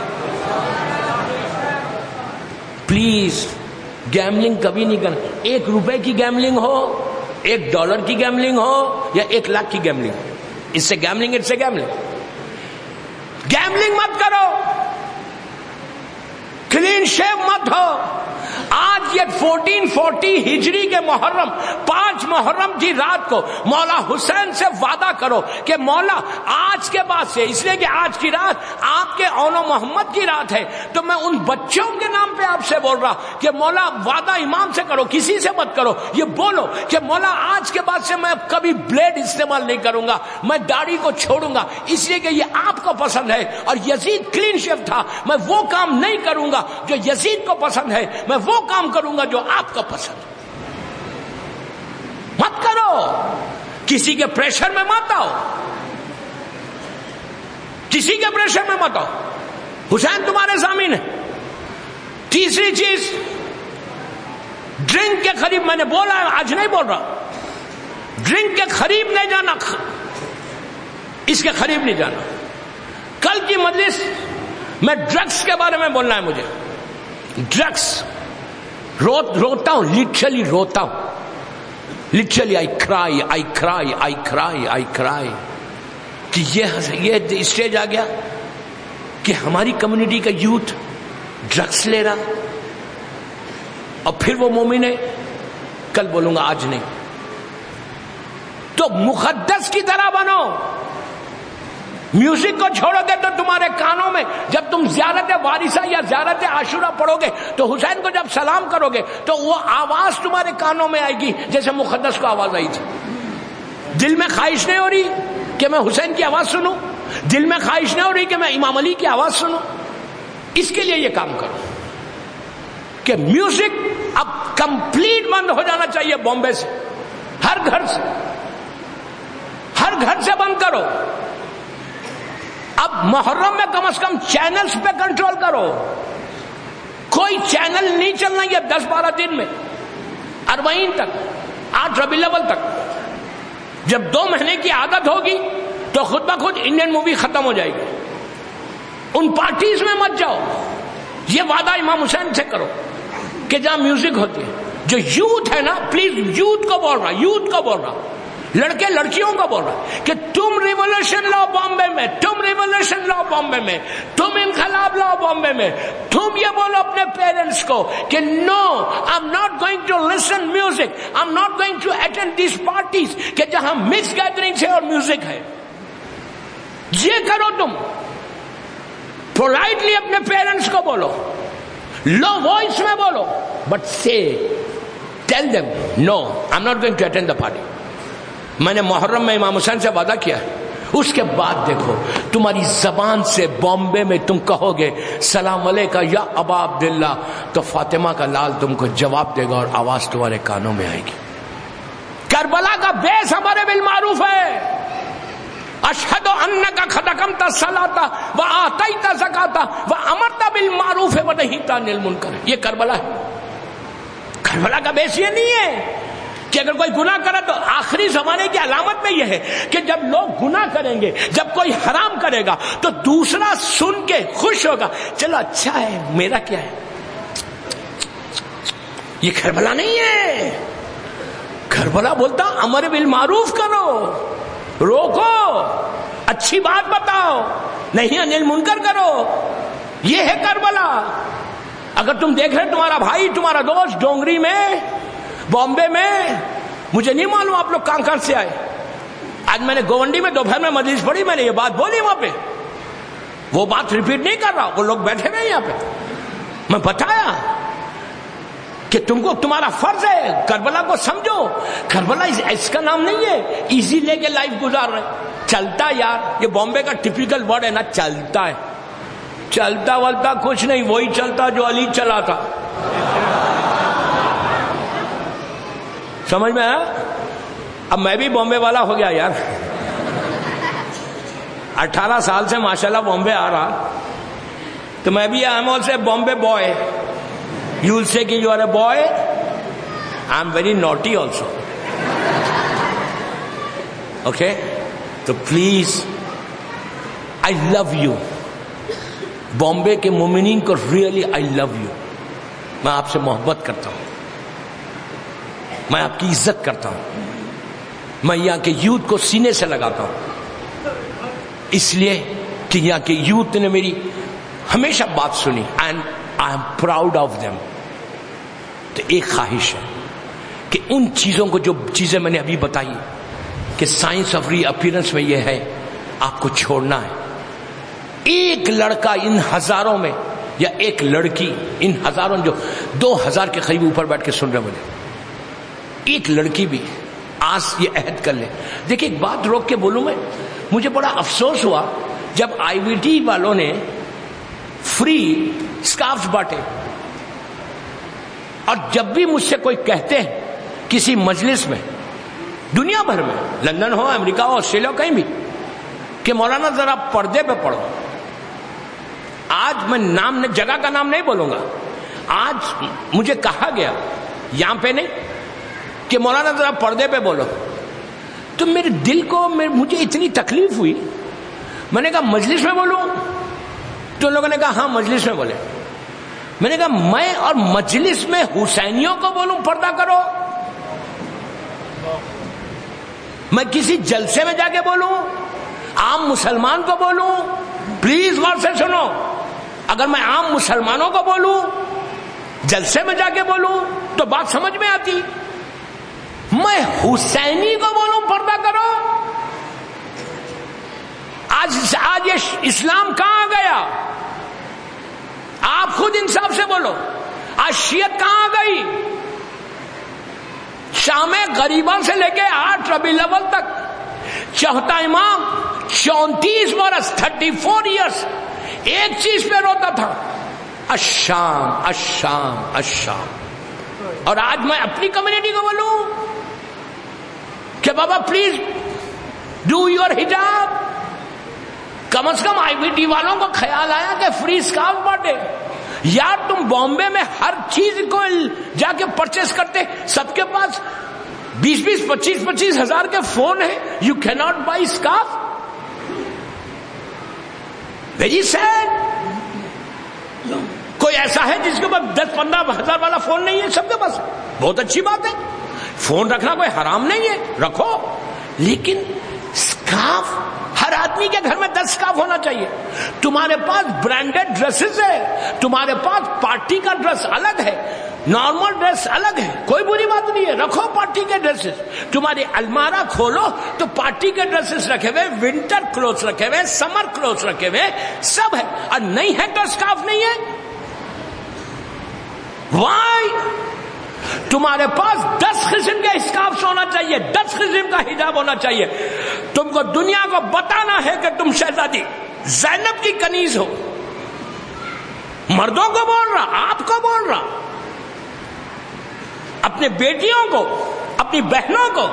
S1: پلیز گیملنگ کبھی نہیں کرنا. ایک روپے کی گیملنگ ہو, ایک ڈالر کی گیملنگ ہو, یا ایک لاکھ کی گیملنگ, اس سے گیملنگ اس سے گیملنگ. گیملنگ مت کرو, کلین شیو مت ہو. آج یہ فورٹین فورٹی ہجری کے محرم, پانچ محرم کی رات کو مولا حسین سے وعدہ کرو کہ مولا آج کے بعد سے, اس لیے کہ آج کی رات آپ کے اون و محمد کی رات ہے, تو میں ان بچوں کے نام پہ آپ سے بول رہا کہ مولا وعدہ امام سے کرو, کسی سے مت کرو. یہ بولو کہ مولا آج کے بعد سے میں کبھی بلیڈ استعمال نہیں کروں گا, میں داڑھی کو چھوڑوں گا, اس لیے کہ یہ آپ کو پسند ہے. اور یزید کلین شیو تھا, میں وہ کام نہیں کروں گا جو یزید کو پسند ہے, میں وہ کام کروں گا جو آپ کو پسند. مت کرو, کسی کے پریشر میں مت آؤ, کسی کے پریشر میں مت آؤ. حسین تمہارے ضامن ہے. تیسری چیز, ڈرنک کے قریب, میں نے بولا ہے آج نہیں بول رہا, ڈرنک کے قریب نہیں جانا, اس کے قریب نہیں جانا. کل کی مجلس میں ڈرگس کے بارے میں بولنا ہے مجھے. ڈرگس رو روتا ہوں, لٹرلی روتا ہوں, لٹرلی آئی کرائی آئی کرائی آئی کرائی آئی کرائی کہ یہ یہ اسٹیج آ گیا کہ ہماری کمیونٹی کا یوتھ ڈرگس لے رہا, اور پھر وہ مومن ہے. کل بولوں گا, آج نہیں. تو مقدس کی طرح بنو. میوزک کو چھوڑو گے تو تمہارے کانوں میں جب تم زیارت وارثہ یا زیارت عاشورہ پڑھو گے تو حسین کو جب سلام کرو گے تو وہ آواز تمہارے کانوں میں آئے گی جیسے مقدس کو آواز آئی تھی. دل میں خواہش نہیں ہو رہی کہ میں حسین کی آواز سنوں, دل میں خواہش نہیں ہو رہی کہ میں امام علی کی آواز سنوں. اس کے لیے یہ کام کرو کہ میوزک اب کمپلیٹ بند ہو جانا چاہیے بامبے سے, ہر گھر سے, ہر گھر سے بند کرو. اب محرم میں کم از کم چینلز پہ کنٹرول کرو. کوئی چینل نہیں چلنا یہ دس بارہ دن میں, اربعین تک, آٹھ ربیع الاول تک. جب دو مہینے کی عادت ہوگی تو خود بخود انڈین مووی ختم ہو جائے گی. ان پارٹیز میں مت جاؤ. یہ وعدہ امام حسین سے کرو کہ جہاں میوزک ہوتی ہے, جو یوتھ ہے نا, پلیز یوتھ کو بول رہا, یوتھ کو بول رہا, لڑکے لڑکیوں کو بول رہا کہ تم ریولیوشن لاؤ بامبے میں, تم ریولیوشن لاؤ بامبے میں, تم انقلاب لاؤ بامبے میں. تم یہ بولو اپنے پیرنٹس کو کہ no, I am not going to listen music, I am not going to attend these parties کہ جہاں مکس گیدرنگ ہے اور میوزک ہے. یہ کرو تم. پولائٹلی اپنے پیرنٹس کو بولو, لو وائس میں بولو, but say tell them no, I am not going to attend the party. میں نے محرم میں امام حسین سے وعدہ کیا ہے. اس کے بعد دیکھو تمہاری زبان سے بامبے میں تم کہو گے سلام علیکم یا ابا عبداللہ, تو فاطمہ کا لال تم کو جواب دے گا اور آواز تمہارے کانوں میں آئے گی. کربلا کا بیس ہمارے بالمعروف ہے. اشہد انک قد اقمت الصلاۃ وآتیت الزکاۃ وامرت بالمعروف ونہیت عن المنکر. یہ کربلا ہے. کربلا کا بیس یہ نہیں ہے کہ اگر کوئی گناہ کرے تو آخری زمانے کی علامت میں یہ ہے کہ جب لوگ گناہ کریں گے, جب کوئی حرام کرے گا تو دوسرا سن کے خوش ہوگا, چلو اچھا ہے, میرا کیا ہے. یہ کربلا نہیں ہے. کربلا بولتا امر بالمعروف کرو, روکو, اچھی بات بتاؤ, نہیں انل منکر کرو. یہ ہے کربلا. اگر تم دیکھ رہے تمہارا بھائی, تمہارا دوست ڈونگری میں, بامبے میں, مجھے نہیں معلوم آپ لوگ کہاں کہاں سے آئے. آج میں نے گوونڈی میں دوپہر میں مجلس پڑھی, میں نے یہ بات بولی وہاں پہ. وہ بات ریپیٹ نہیں کر رہا, وہ لوگ بیٹھے ہوئے یہاں پہ. میں بتایا کہ تم کو تمہارا فرض ہے, کربلا کو سمجھو. کربلا اس کا نام نہیں ہے ایزی لے کے لائف گزار رہے. چلتا یار, یہ بامبے کا ٹپیکل ورڈ ہے نا, چلتا ہے. چلتا ولتا کچھ نہیں, وہی چلتا جو علی چلا تھا. سمجھ میں آیا؟ اب میں بھی بامبے والا ہو گیا یار. اٹھارہ سال سے ماشاءاللہ بامبے آ رہا, تو میں بھی I am also Bombay boy. You will say کہ you are a boy. I am very naughty also. Okay? So please, I love you. Bombay کے مومنین کو really I love you. میں آپ سے محبت کرتا ہوں, میں آپ کی عزت کرتا ہوں, میں یہاں کے یوتھ کو سینے سے لگاتا ہوں, اس لیے کہ یہاں کے یوتھ نے میری ہمیشہ بات سنی and I am proud of them. تو ایک خواہش ہے کہ ان چیزوں کو, جو چیزیں میں نے ابھی بتائی کہ سائنس آف ری اپیرنس میں یہ ہے, آپ کو چھوڑنا ہے. ایک لڑکا ان ہزاروں میں یا ایک لڑکی ان ہزاروں, جو دو ہزار کے قریب اوپر بیٹھ کے سن رہے مجھے, ایک لڑکی بھی آج یہ عہد کر لے. دیکھیں ایک بات روک کے بولوں میں, مجھے بڑا افسوس ہوا جب آئی وی ٹی والوں نے فری اسکارف بانٹے, اور جب بھی مجھ سے کوئی کہتے ہیں کسی مجلس میں, دنیا بھر میں, لندن ہو, امریکہ ہو, آسٹریلیا ہو, کہیں بھی, کہ مولانا ذرا پردے پہ پڑھو. آج میں نام جگہ کا نام نہیں بولوں گا, آج مجھے کہا گیا یہاں پہ نہیں کہ مولانا ذرا پردے پہ بولو, تو میرے دل کو, مجھے اتنی تکلیف ہوئی. میں نے کہا مجلس میں بولوں تو لوگوں نے کہا ہاں مجلس میں بولے. میں نے کہا میں اور مجلس میں حسینیوں کو بولوں پردہ کرو؟ میں کسی جلسے میں جا کے بولوں؟ عام مسلمان کو بولوں؟ پلیز غور سے سنو. اگر میں عام مسلمانوں کو بولوں، جلسے میں جا کے بولوں تو بات سمجھ میں آتی. میں حسینی کو بولوں پردہ کرو؟ آج آج یہ اسلام کہاں گیا؟ آپ خود انصاف سے بولو. آج شیعت کہاں گئی؟ شام غریبوں سے لے کے آٹھ ربیع الاول تک چوتھا امام چونتیس برس تھرٹی فور ایئرس ایک چیز پہ روتا تھا، الشام الشام الشام. اور آج میں اپنی کمیونٹی کو بولوں کہ بابا پلیز ڈو یور حجاب. کم از کم آئی بی ٹی والوں کو خیال آیا کہ فری اسکارف بانٹے. یار تم بامبے میں ہر چیز کو جا کے پرچیز کرتے، سب کے پاس بیس بیس پچیس پچیس ہزار کے فون ہیں. یو کی not by scarf. Very sad. کوئی ایسا ہے جس کے پاس دس پندرہ ہزار والا فون نہیں ہے؟ سب کے پاس. بہت اچھی بات ہے، فون رکھنا کوئی حرام نہیں ہے، رکھو. لیکن اسکارف ہر آدمی کے گھر میں دس اسکارف ہونا چاہیے. تمہارے پاس برانڈیڈ ڈریسز ہے، تمہارے پاس پارٹی کا ڈریس الگ ہے، نارمل ڈریس الگ ہے، کوئی بری بات نہیں ہے، رکھو پارٹی کے ڈریسز. تمہاری المارہ کھولو تو پارٹی کے ڈریسز رکھے ہوئے، ونٹر کلوتھ رکھے ہوئے، سمر کلوتھ رکھے ہوئے، سب ہے. اور نہیں ہے تو اسکارف نہیں ہے. وائی؟ تمہارے پاس دس قسم کے اسکارف ہونا چاہیے، دس قسم کا حجاب ہونا چاہیے. تم کو دنیا کو بتانا ہے کہ تم شہزادی زینب کی کنیز ہو. مردوں کو بول رہا، آپ کو بول رہا، اپنے بیٹیوں کو، اپنی بہنوں کو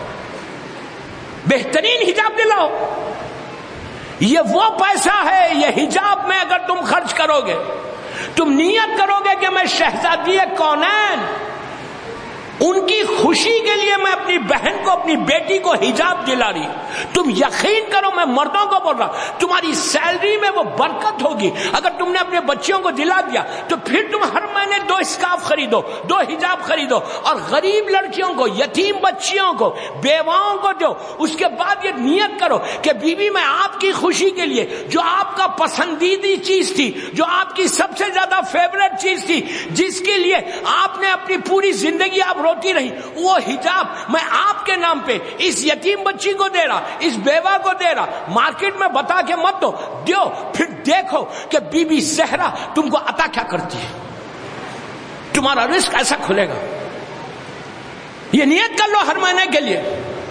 S1: بہترین حجاب دلاؤ. یہ وہ پیسہ ہے، یہ حجاب میں اگر تم خرچ کرو گے، تم نیت کرو گے کہ میں شہزادی کونین، ان کی خوشی کے لیے میں اپنی بہن کو، اپنی بیٹی کو حجاب دلا رہی. تم یقین کرو، میں مردوں کو بول رہا، تمہاری سیلری میں وہ برکت ہوگی. اگر تم نے اپنے بچیوں کو دلا دیا تو پھر تم ہر مہینے دو اسکارف خریدو، دو حجاب خریدو، اور غریب لڑکیوں کو، یتیم بچیوں کو، بیواؤں کو دو. اس کے بعد یہ نیت کرو کہ بی بی میں آپ کی خوشی کے لیے جو آپ کا پسندیدی چیز تھی، جو آپ کی سب سے زیادہ فیوریٹ چیز تھی، جس کے لیے آپ نے اپنی پوری زندگی آپ روتی رہی، وہ حجاب میں آپ کے نام پہ اس یتیم بچی کو دے رہا، اس بیوہ کو دے رہا. مارکیٹ میں بتا کے مت دو، دیو. پھر دیکھو کہ بی بی زہرا تم کو عطا کیا کرتی ہے. تمہارا رزق ایسا کھلے گا. یہ نیت کر لو ہر مہینے کے لیے.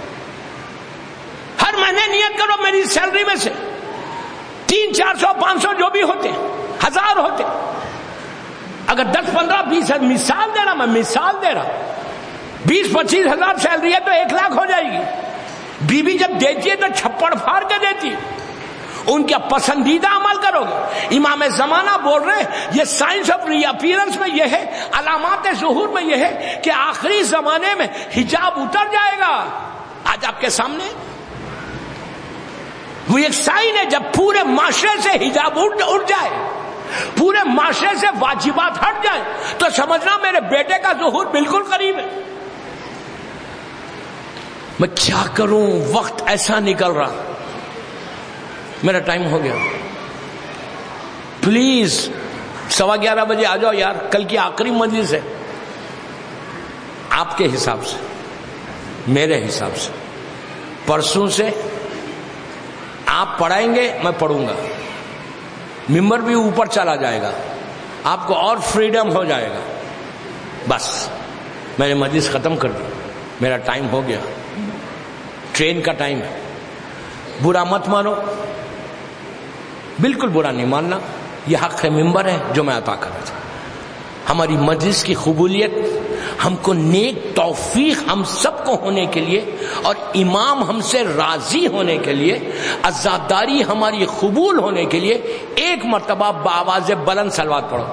S1: ہر مہینے نیت کرو، میری سیلری میں سے تین چار سو پانچ سو جو بھی ہوتے، ہزار ہوتے، اگر دس پندرہ بیس، مثال دے رہا، میں مثال دے رہا، بیس پچیس ہزار سیلری ہے تو ایک لاکھ ہو جائے گی. بی بی جب دیتی ہے تو چھپڑ پھاڑ کے دیتی ہے. ان کا پسندیدہ عمل کرو گے. امام زمانہ بول رہے یہ سائنس آف ری اپیرنس میں یہ ہے، علامات ظہور میں یہ ہے کہ آخری زمانے میں حجاب اتر جائے گا. آج آپ کے سامنے وہ ایک سائن ہے، جب پورے معاشرے سے حجاب اٹھ اٹھ جائے، پورے معاشرے سے واجبات ہٹ جائے، تو سمجھنا میرے بیٹے کا ظہور بالکل قریب ہے. میں کیا کروں، وقت ایسا نکل رہا، میرا ٹائم ہو گیا. پلیز سوا گیارہ بجے آ جاؤ یار، کل کی آخری مجلس ہے. آپ کے حساب سے، میرے حساب سے پرسوں سے آپ پڑھائیں گے، میں پڑھوں گا، ممبر بھی اوپر چلا جائے گا، آپ کو اور فریڈم ہو جائے گا. بس میں نے مجلس ختم کر دی، میرا ٹائم ہو گیا، ٹرین کا ٹائم ہے. برا مت مانو، بالکل برا نہیں ماننا، یہ حق ہے، ممبر ہے جو میں عطا کر رہا تھا. ہماری مجلس کی قبولیت، ہم کو نیک توفیق ہم سب کو ہونے کے لیے، اور امام ہم سے راضی ہونے کے لیے، عزاداری ہماری قبول ہونے کے لیے ایک مرتبہ بآواز بلند صلوات پڑھو.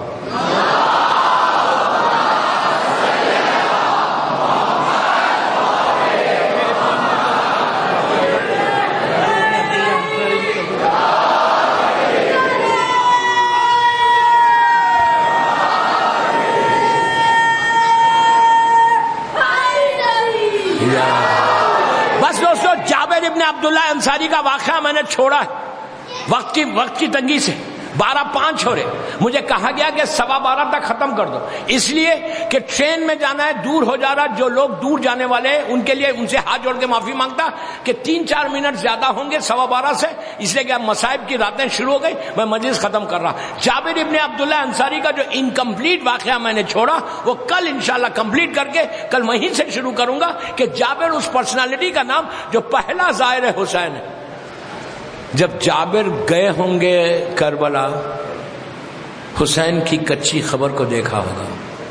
S1: جابر ابن عبداللہ انصاری کا واقعہ میں نے چھوڑا ہے وقت کی وقت کی تنگی سے، بارہ پانچ ہو رہے، مجھے کہا گیا کہ سوا بارہ تک ختم کر دو، اس لیے کہ ٹرین میں جانا ہے، دور ہو جا رہا، جو لوگ دور جانے والے ہیں ان کے لیے ان سے ہاتھ جوڑ کے معافی مانگتا کہ تین چار منٹ زیادہ ہوں گے سوا بارہ سے، اس لیے کہ اب مصائب کی راتیں شروع ہو گئی، میں مجلس ختم کر رہا۔ جابر ابن عبداللہ انصاری کا جو انکمپلیٹ واقعہ میں نے چھوڑا وہ کل انشاءاللہ کمپلیٹ کر کے کل وہیں سے شروع کروں گا کہ جابر اس پرسنالٹی کا نام جو پہلا زائر حسین ہے۔ جب جابر گئے ہوں گے کربلا، حسین کی کچی خبر کو دیکھا ہوگا،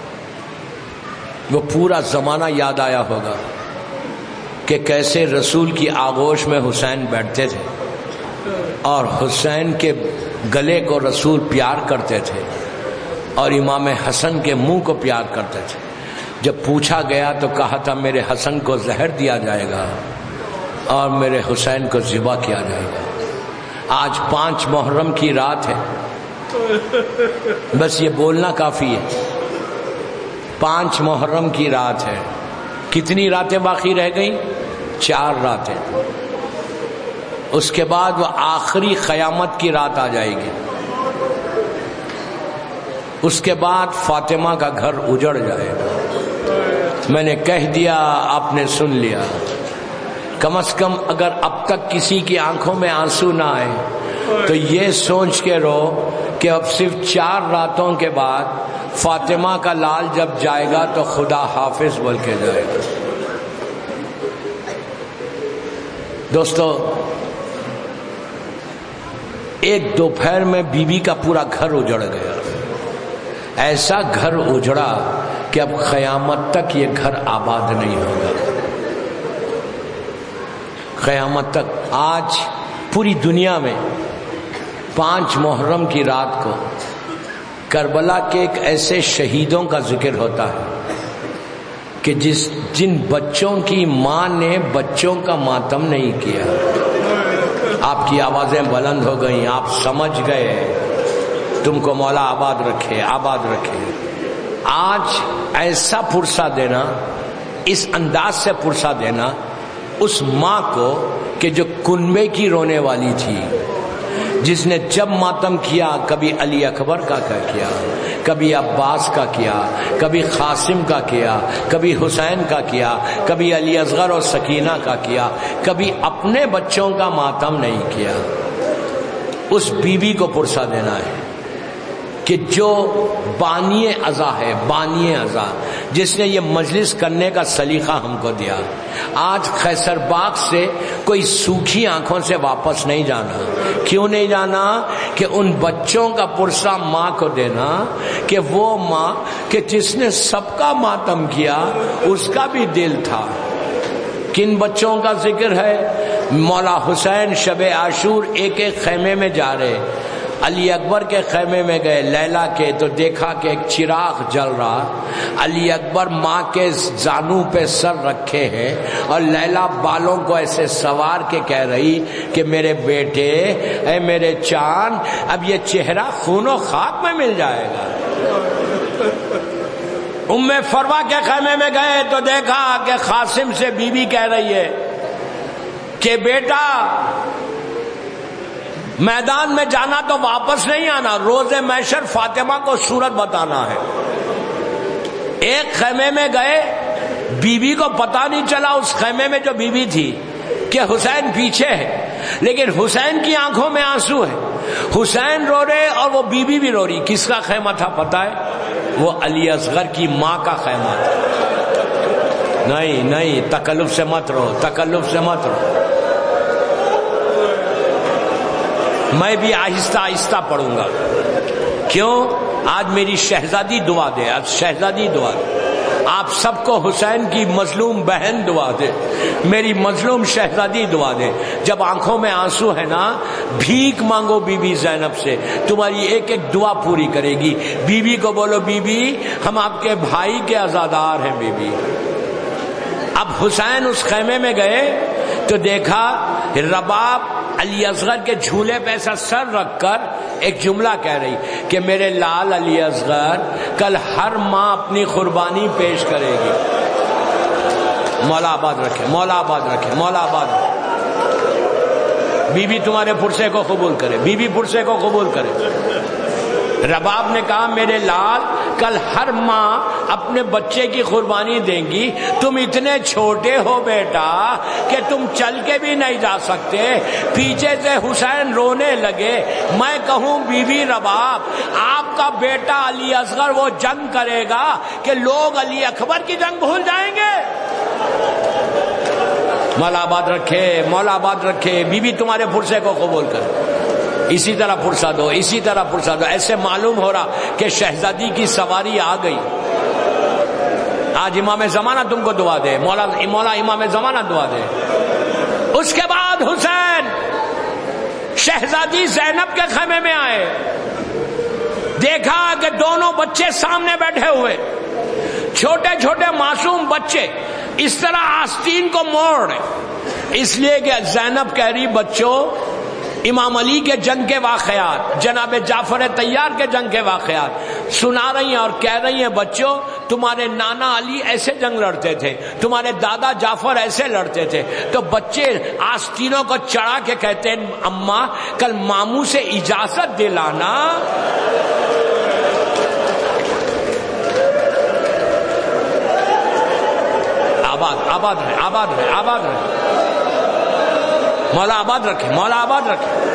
S1: وہ پورا زمانہ یاد آیا ہوگا کہ کیسے رسول کی آغوش میں حسین بیٹھتے تھے اور حسین کے گلے کو رسول پیار کرتے تھے اور امام حسن کے منہ کو پیار کرتے تھے۔ جب پوچھا گیا تو کہا تھا میرے حسن کو زہر دیا جائے گا اور میرے حسین کو ذبح کیا جائے گا۔ آج پانچ محرم کی رات ہے، بس یہ بولنا کافی ہے، پانچ محرم کی رات ہے۔ کتنی راتیں باقی رہ گئیں؟ چار راتیں۔ اس کے بعد وہ آخری قیامت کی رات آ جائے گی، اس کے بعد فاطمہ کا گھر اجڑ جائے گا۔ میں نے کہہ دیا، آپ نے سن لیا۔ کم از کم اگر اب تک کسی کی آنکھوں میں آنسو نہ آئے تو یہ سوچ کے رو کہ اب صرف چار راتوں کے بعد فاطمہ کا لال جب جائے گا تو خدا حافظ بول کے جائے گا۔ دوستو، ایک دوپہر میں بی بی کا پورا گھر اجڑ گیا، ایسا گھر اجڑا کہ اب قیامت تک یہ گھر آباد نہیں ہوگا، قیامت تک۔ آج پوری دنیا میں پانچ محرم کی رات کو کربلا کے ایک ایسے شہیدوں کا ذکر ہوتا ہے کہ جس جن بچوں کی ماں نے بچوں کا ماتم نہیں کیا۔ آپ کی آوازیں بلند ہو گئیں، آپ سمجھ گئے، تم کو مولا آباد رکھے، آباد رکھے۔ آج ایسا پرسہ دینا، اس انداز سے پرسہ دینا اس ماں کو کہ جو کنبے کی رونے والی تھی، جس نے جب ماتم کیا کبھی علی اکبر کا کیا، کبھی عباس کا کیا، کبھی قاسم کا کیا، کبھی حسین کا کیا، کبھی علی اصغر اور سکینہ کا کیا، کبھی اپنے بچوں کا ماتم نہیں کیا، اس بیوی کو پرسہ دینا ہے کہ جو بانی عزا ہے، بانی عزا، جس نے یہ مجلس کرنے کا سلیقہ ہم کو دیا۔ آج قیصر باغ سے کوئی سوکھی آنکھوں سے واپس نہیں جانا۔ کیوں نہیں جانا؟ کہ ان بچوں کا پرسہ ماں کو دینا کہ وہ ماں کہ جس نے سب کا ماتم کیا، اس کا بھی دل تھا۔ کن بچوں کا ذکر ہے؟ مولا حسین شب عاشور ایک ایک خیمے میں جا رہے، علی اکبر کے خیمے میں گئے لیلا کے تو دیکھا کہ ایک چراغ جل رہا، علی اکبر ماں کے زانو پہ سر رکھے ہیں اور لیلا بالوں کو ایسے سوار کے کہہ رہی کہ میرے بیٹے، اے میرے چاند، اب یہ چہرہ خون و خاک میں مل جائے گا۔ ام فروا کے خیمے میں گئے تو دیکھا کہ قاسم سے بی بی کہہ رہی ہے کہ بیٹا میدان میں جانا تو واپس نہیں آنا، روز محشر فاطمہ کو صورت بتانا ہے۔ ایک خیمے میں گئے، بی بی کو پتا نہیں چلا اس خیمے میں جو بی بی تھی کہ حسین پیچھے ہے، لیکن حسین کی آنکھوں میں آنسو ہے، حسین رو رہے اور وہ بی بی بھی رو رہی۔ کس کا خیمہ تھا پتا ہے؟ وہ علی اصغر کی ماں کا خیمہ تھا۔ نہیں نہیں، تکلف سے مت رو، تکلف سے مت رو۔ میں بھی آہستہ آہستہ پڑھوں گا۔ کیوں؟ آج میری شہزادی دعا دے، آج شہزادی دعا دے۔ آپ سب کو حسین کی مظلوم بہن دعا دے، میری مظلوم شہزادی دعا دے۔ جب آنکھوں میں آنسو ہے نا، بھیک مانگو بی بی زینب سے، تمہاری ایک ایک دعا پوری کرے گی۔ بی بی کو بولو، بی بی ہم آپ کے بھائی کے عزادار ہیں بی بی۔ اب حسین اس خیمے میں گئے تو دیکھا رباب علی اصغر کے جھولے پہ ایسا سر رکھ کر ایک جملہ کہہ رہی کہ میرے لال علی اصغر کل ہر ماں اپنی قربانی پیش کرے گی۔ مولا آباد رکھے، مولا آباد رکھے، مولا آباد رکھے۔ بیوی تمہارے پرسے کو قبول کرے، بیوی پرسے کو قبول کرے۔ رباب نے کہا میرے لال کل ہر ماں اپنے بچے کی قربانی دیں گی، تم اتنے چھوٹے ہو بیٹا کہ تم چل کے بھی نہیں جا سکتے۔ پیچھے سے حسین رونے لگے۔ میں کہوں بی بی رباب آپ کا بیٹا علی اصغر وہ جنگ کرے گا کہ لوگ علی اکبر کی جنگ بھول جائیں گے؟ مولا آباد رکھے، مولا آباد رکھے، بی بی تمہارے پرسے کو قبول کرے۔ اسی طرح پرسا دو، اسی طرح پرسا دو۔ ایسے معلوم ہو رہا کہ شہزادی کی سواری آ گئی۔ آج امام زمانہ تم کو دعا دے، مولا مولا امام زمانہ دعا دے۔ اس کے بعد حسین شہزادی زینب کے خیمے میں آئے، دیکھا کہ دونوں بچے سامنے بیٹھے ہوئے، چھوٹے چھوٹے معصوم بچے اس طرح آستین کو موڑ رہے، اس لیے کہ زینب کہہ رہی بچوں امام علی کے جنگ کے واقعات، جناب جعفر طیار کے جنگ کے واقعات سنا رہی ہیں اور کہہ رہی ہیں بچوں تمہارے نانا علی ایسے جنگ لڑتے تھے، تمہارے دادا جعفر ایسے لڑتے تھے۔ تو بچے آستینوں کو چڑھا کے کہتے ہیں اماں کل ماموں سے اجازت دلانا۔ آباد آباد رہے، آباد رہے، آباد رہے، مولا آباد رکھے، مولا آباد رکھے۔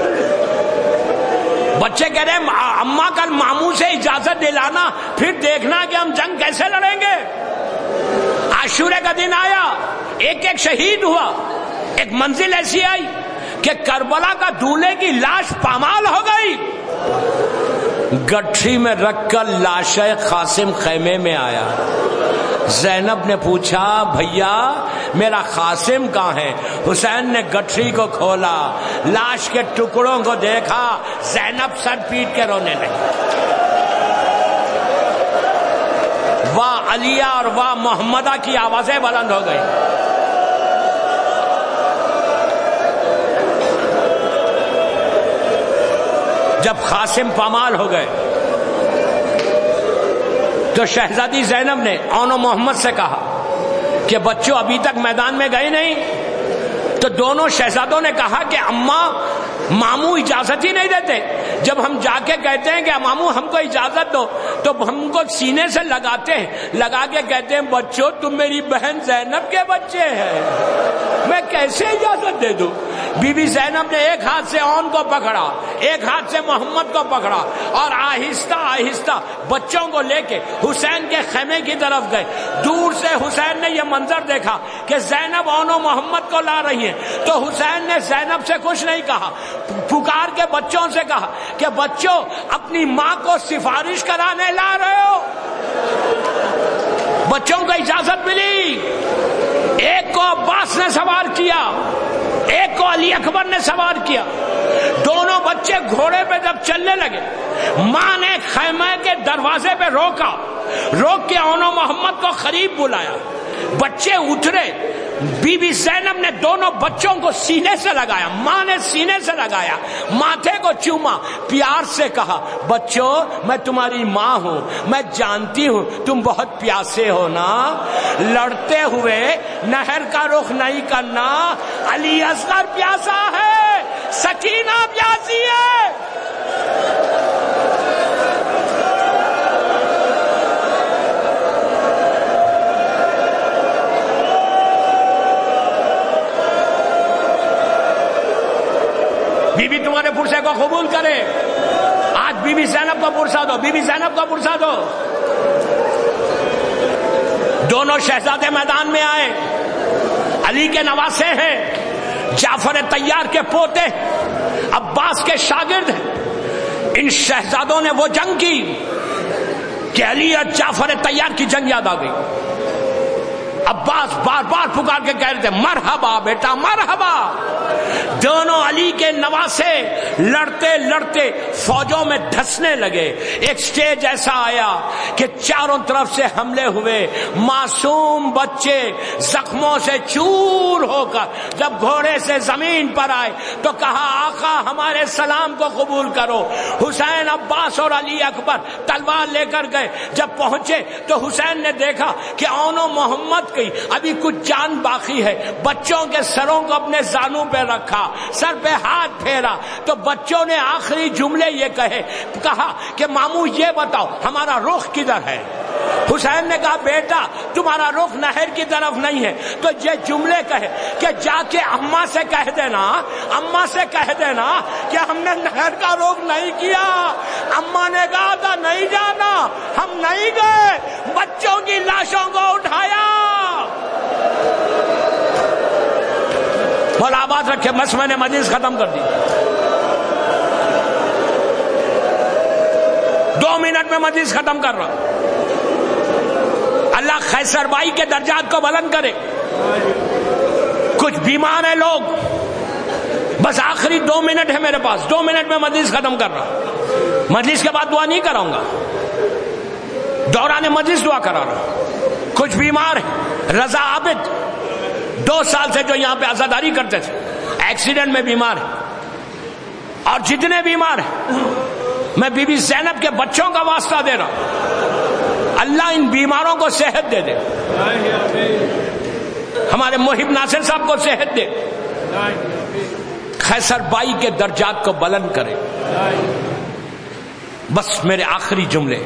S1: بچے کہہ رہے ہیں اماں کل ماموں سے اجازت دلانا، پھر دیکھنا کہ ہم جنگ کیسے لڑیں گے۔ عاشورے کا دن آیا، ایک ایک شہید ہوا، ایک منزل ایسی آئی کہ کربلا کا دولہے کی لاش پامال ہو گئی۔ گٹھی میں رکھ کر لاش قاسم خیمے میں آیا۔ زینب نے پوچھا بھیا میرا قاسم کہاں ہے؟ حسین نے گٹھی کو کھولا، لاش کے ٹکڑوں کو دیکھا، زینب سر پیٹ کے رونے لگی۔ واہ علیہ اور واہ محمدہ کی آوازیں بلند ہو گئی۔ جب قاسم پامال ہو گئے تو شہزادی زینب نے اون و محمد سے کہا کہ بچوں ابھی تک میدان میں گئے نہیں؟ تو دونوں شہزادوں نے کہا کہ اماں ماموں اجازت ہی نہیں دیتے، جب ہم جا کے کہتے ہیں کہ ماموں ہم کو اجازت دو تو ہم کو سینے سے لگاتے ہیں، لگا کے کہتے ہیں بچوں تم میری بہن زینب کے بچے ہیں، میں کیسے اجازت دے دوں؟ بی بی زینب نے ایک ہاتھ سے اون کو پکڑا، ایک ہاتھ سے محمد کو پکڑا اور آہستہ آہستہ بچوں کو لے کے حسین کے خیمے کی طرف گئے۔ دور سے حسین نے یہ منظر دیکھا کہ زینب اون و محمد کو لا رہی ہیں، تو حسین نے زینب سے کچھ نہیں کہا، پکار کے بچوں سے کہا کہ بچوں اپنی ماں کو سفارش کرانے لا رہے ہو؟ بچوں کو اجازت ملی۔ ایک کو عباس نے سوار کیا، ایک کو علی اکبر نے سوار کیا۔ دونوں بچے گھوڑے پہ جب چلنے لگے، ماں نے خیمے کے دروازے پہ روکا، روک کے اون و محمد کو قریب بلایا، بچے اترے۔ بی بی زینب نے دونوں بچوں کو سینے سے لگایا، ماں نے سینے سے لگایا، ماتھے کو چوما، پیار سے کہا بچوں میں تمہاری ماں ہوں، میں جانتی ہوں تم بہت پیاسے ہو نا، لڑتے ہوئے نہر کا رخ نہیں کرنا، علی اصغر پیاسا ہے، سکینہ پیاسی ہے۔ بی بی تمہارے پرسے کو قبول کرے۔ آج بی بی زینب کو پرسا دو، بی بی زینب کو پرسا دو۔ دونوں شہزادے میدان میں آئے، علی کے نواسے ہیں، جعفر طیار کے پوتے، عباس کے شاگرد ہیں۔ ان شہزادوں نے وہ جنگ کی کہ علی اور جعفر طیار کی جنگ یاد آ گئی۔ عباس بار بار پکار کے کہہ رہے تھے مرحبا بیٹا مرحبا۔ دونوں علی کے نواسے لڑتے لڑتے فوجوں میں دھسنے لگے۔ ایک سٹیج ایسا آیا کہ چاروں طرف سے حملے ہوئے، معصوم بچے زخموں سے چور ہو کر جب گھوڑے سے زمین پر آئے تو کہا آقا ہمارے سلام کو قبول کرو۔ حسین عباس اور علی اکبر تلوار لے کر گئے، جب پہنچے تو حسین نے دیکھا کہ اون و محمد گئی، ابھی کچھ جان باقی ہے، بچوں کے سروں کو اپنے زانوں پہ رکھا، سر پہ ہاتھ پھیرا، تو بچوں نے آخری جملے یہ کہے کہا کہ ماموں یہ بتاؤ ہمارا رخ کدھر ہے؟ حسین نے کہا بیٹا تمہارا رخ نہر کی طرف نہیں ہے، تو یہ جملے کہے کہ جا کے اماں سے کہہ دینا، اماں سے کہہ دینا کہ ہم نے نہر کا رخ نہیں کیا۔ اماں نے کہا تھا نہیں جانا، ہم نہیں گئے، بچوں کی لاشوں کو اٹھایا۔ مولا آباد رکھے، بس میں نے مجلس ختم کر دی، دو منٹ میں مجلس ختم کر رہا۔ اللہ قیصر بھائی کے درجات کو بلند کرے۔ کچھ بیمار ہیں لوگ، بس آخری دو منٹ ہے میرے پاس، دو منٹ میں مجلس ختم کر رہا۔ مجلس کے بعد دعا نہیں کراؤں گا، دوران مجلس دعا کرا رہا۔ کچھ بیمار ہیں، رضا عابد دو سال سے جو یہاں پہ عزاداری کرتے تھے، ایکسیڈنٹ میں بیمار ہیں، اور جتنے بیمار ہیں میں بی بی زینب کے بچوں کا واسطہ دے رہا ہوں، اللہ ان بیماروں کو صحت دے دے، ہمارے محب ناصر صاحب کو صحت دے، قیصر بائی کے درجات کو بلند کرے۔ بس میرے آخری جملے،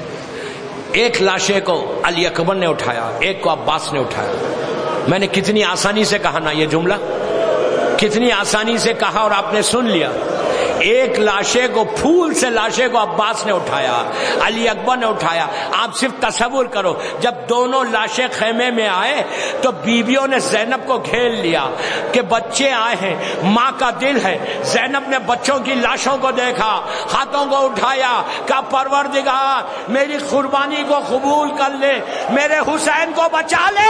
S1: ایک لاشے کو علی اکبر نے اٹھایا، ایک کو عباس نے اٹھایا۔ میں نے کتنی آسانی سے کہا نا یہ جملہ، کتنی آسانی سے کہا اور آپ نے سن لیا۔ ایک لاشے کو، پھول سے لاشے کو عباس نے اٹھایا، علی اکبر نے اٹھایا۔ آپ صرف تصور کرو، جب دونوں لاشیں خیمے میں آئے تو بیویوں نے زینب کو گھیر لیا کہ بچے آئے ہیں، ماں کا دل ہے۔ زینب نے بچوں کی لاشوں کو دیکھا، ہاتھوں کو اٹھایا، کہا پروردگار میری قربانی کو قبول کر لے، میرے حسین کو بچا لے،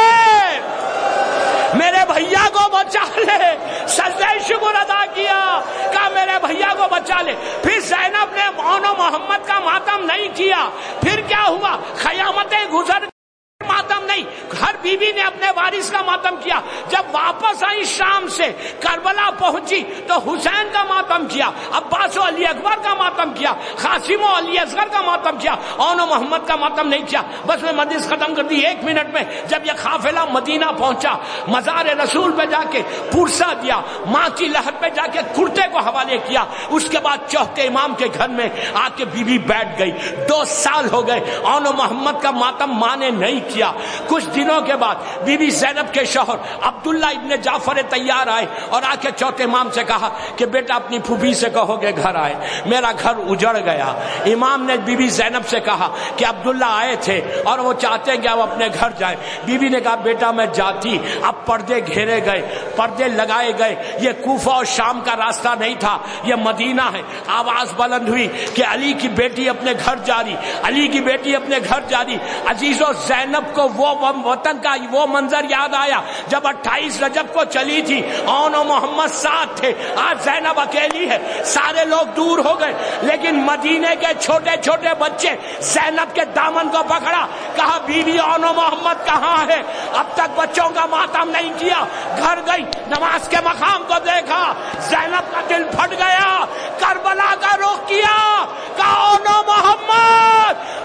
S1: میرے بھیا کو بچا لے۔ سجدہ شکر ادا کیا، کہا میرے بھیا کو بچا لے۔ پھر زینب نے مونو محمد کا ماتم نہیں کیا، پھر کیا ہوا؟ قیامتیں گزر، ماتم نہیں، ہر بیوی نے اپنے وارث کا ماتم کیا۔ جب واپس آئی شام سے، کربلا پہنچی تو حسین کا ماتم کیا، عباس و علی اکبر کا ماتم کیا، قاسم و علی اصغر کا ماتم کیا، اون و محمد کا ماتم نہیں کیا۔ بس میں مجلس ختم کر دی ایک منٹ میں۔ جب یہ قافلہ مدینہ پہنچا، مزار رسول پہ جا کے پرسا دیا، ماں کی لحد پہ جا کے کرتے کو حوالے کیا، اس کے بعد چوتھے امام کے گھر میں آ کے بی بی بیٹھ گئی۔ دو سال ہو گئے، اون و محمد کا ماتم ماں نے نہیں کیا۔ کچھ دنوں کے بعد بی بی زینب کے شوہر عبداللہ ابن جعفر طیار آئے اور آ کے چوتھے امام سے کہا کہ بیٹا اپنی پھوپھی سے کہو کہ گھر آئے، میرا گھر اجڑ گیا۔ امام نے بی بی زینب سے کہا کہ عبداللہ آئے تھے اور وہ چاہتے ہیں کہ وہ اپنے گھر جائیں۔ بی بی نے کہا بیٹا میں جاتی، اب پردے گھیرے گئے، پردے لگائے گئے، یہ کوفہ اور شام کا راستہ نہیں تھا، یہ مدینہ ہے۔ آواز بلند ہوئی کہ علی کی بیٹی اپنے گھر جا رہی، علی کی بیٹی اپنے گھر جا رہی۔ عزیزو زینب کو وہ وطن کا وہ منظر یاد آیا جب اٹھائیس رجب کو چلی تھی، اون و محمد ساتھ تھے، آج زینب اکیلی ہے، سارے لوگ دور ہو گئے، لیکن مدینے کے چھوٹے چھوٹے بچے زینب کے دامن کو پکڑا، کہا بی بی اون و محمد کہاں ہے؟ اب تک بچوں کا ماتم نہیں کیا۔ گھر گئی، نماز کے مقام کو دیکھا، زینب کا دل پھٹ گیا، کربلا کا رخ کیا، کہا اون و محمد